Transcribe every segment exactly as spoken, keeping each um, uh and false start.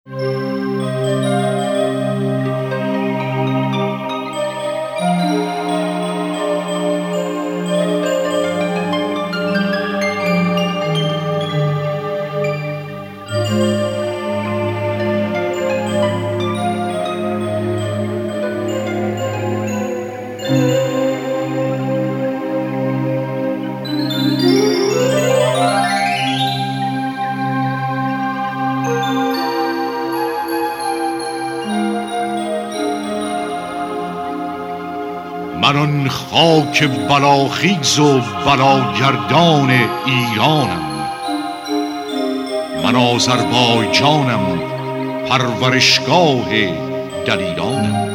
من آن خاک بلاخیز و بلاگردان ایرانم، من آذربایجانم پرورشگاه دلیرانم.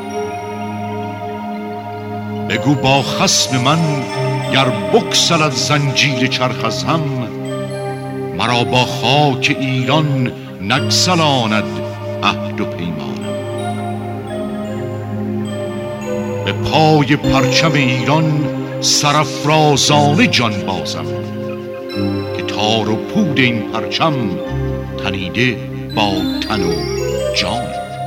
بگو با خصم من گر بگسلد زنجیر چرخ از هم، مرا با خاک ایران نگسلاند عهد و پیمانم. به پای پرچم ایران سرافرازانه جان بازم، که تار و پود این پرچم تنیده با تن و جان.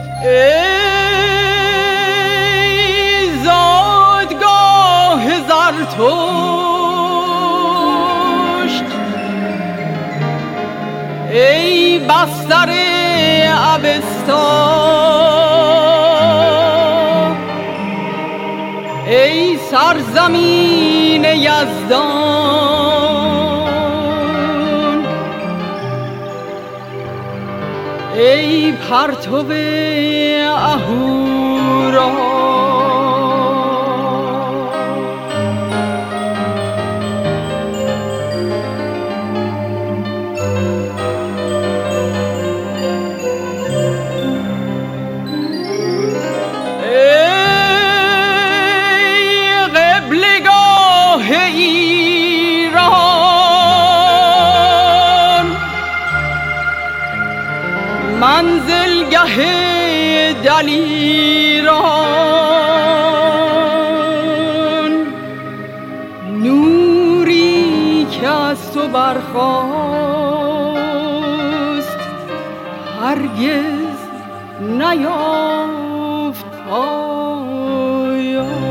ای زادگاه زرتشت، ای بستر ابستا، ای سرزمین یزدان، ای پرتو اهورا. منزلگه دلیران، نوری که از تو برخاست هرگز نیافت پایان.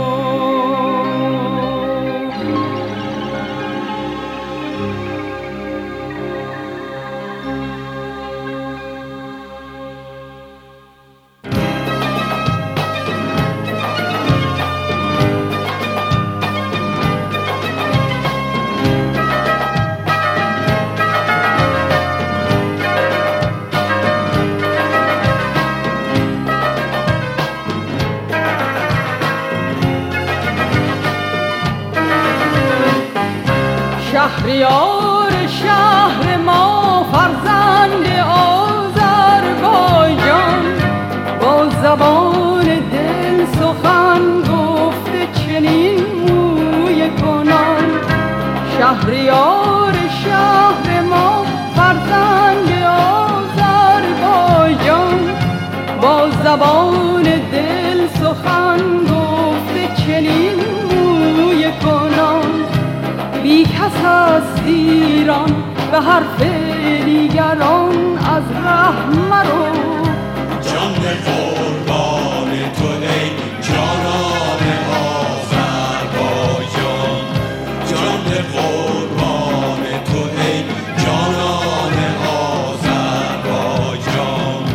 شهریار شهر ما فرزند آذربایجان، با زبان دل سخن گفته چنین موی کنان. شهریار شهر ما فرزند آذربایجان، با زبان دل سخن گفته چنین موی کنان. بی کس است ایران به حرف دیگران از ره مرو. جان قربان تو ای جانان آذربایجان، جان قربان تو ای جانان آذربایجان.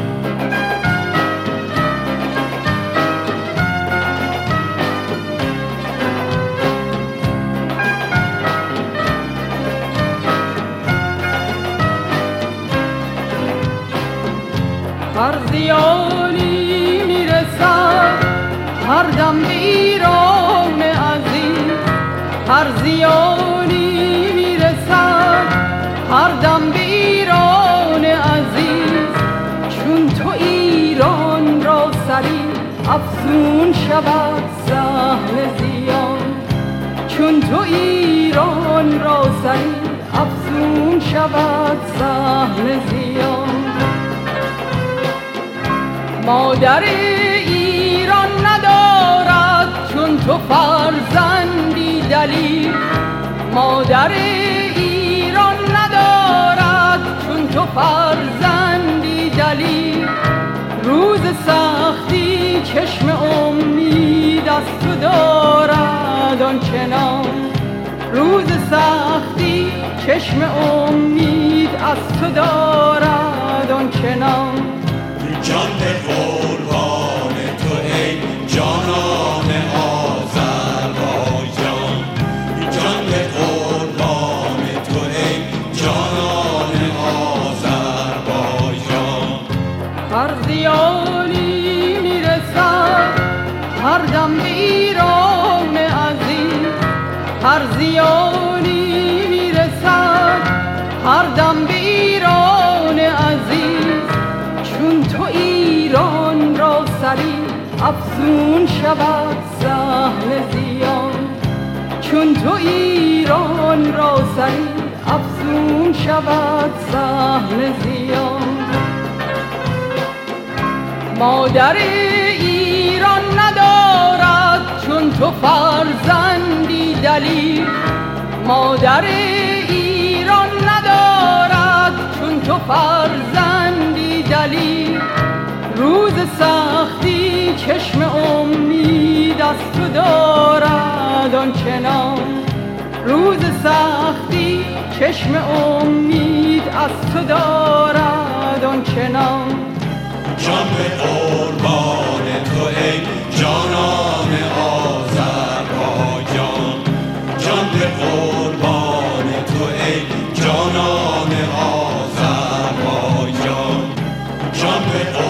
هر زیانی میرسد هر دم به ایران عزیز، هر زیانی میرسد هر دم به ایران عزیز. چون تو ایران را سری افزون شود سهم زیان، چون تو ایران را سری افزون شود سهم زیان. مادر ایران ندارد چون تو فرزندی دلیر، مادر ایران ندارد چون تو فرزندی دلیر. دلیل، روز سختی چشم امید از تو دارد آنچنان، روز سختی چشم امید از تو دارد آنچنان. جان به قربان تو ای جانان آذربایجان، جان به قربان تو ای جانان آذربایجان. هر زیانی میرسد هر دم به ایران عزیز، هر زیانی میرسد هر دم به ایران عزیز، چون تو ایران را سری افزون شود سهم زیان، چون تو ایران را سری افزون شود سهم زیان. مادر ایران ندارد چون تو فرزندی دلیر، مادر ایران ندارد چون تو فرزندی دلیر، روز سختی چشم امید از تو دارد آنچنان، روز سختی چشم امید از تو دارد آنچنان. جان به قربان تو ای جانان آذربایجان، جان به قربان تو ای جانان آذربایجان، جان به